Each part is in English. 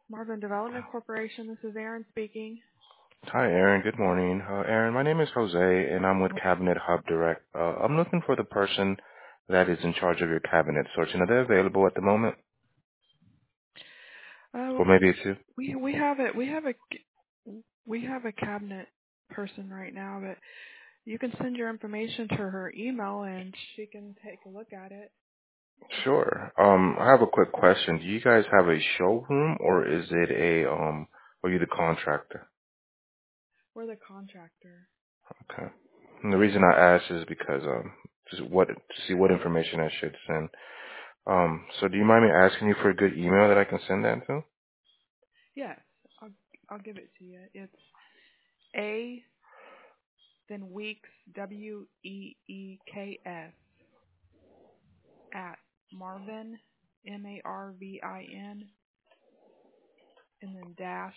Marvin Development Corporation, this is Erin speaking. Hi, Aaron. Good morning. Aaron, my name is Jose, and I'm with Cabinet Hub Direct. I'm looking for the person that is in charge of your cabinet searching. Are they available at the moment? Uh, Or maybe it's you? we have it. We have a cabinet person right now, but you can send your information to her email and she can take a look at it. Sure. I have a quick question. Do you guys have a showroom, or is it are you the contractor? We're the contractor. Okay. And the reason I ask is because, to see what information I should send. So do you mind me asking you for a good email that I can send that to? Yes, I'll I'll give it to you. It's A then Weeks WEEKS at Marvin MARVIN and then dash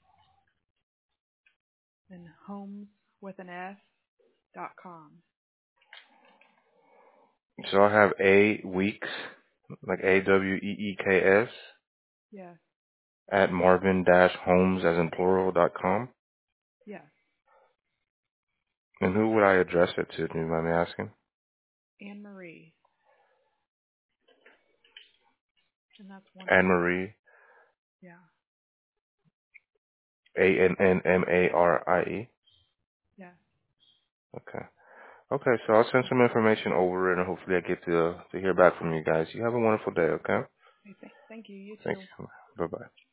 and Homes with an S.com. So I have A Weeks, like AWEEKS, Yes, at marvin-homes as in plural.com. yes. And who would I address it to? Do you mind me asking? Anne Marie, and that's one Anne word. Marie, Yeah, ANNMARIE. yeah. Okay. Okay, so I'll send some information over and hopefully I get to hear back from you guys. You have a wonderful day, okay? Okay, thank you. You Thank too. you. Bye-bye.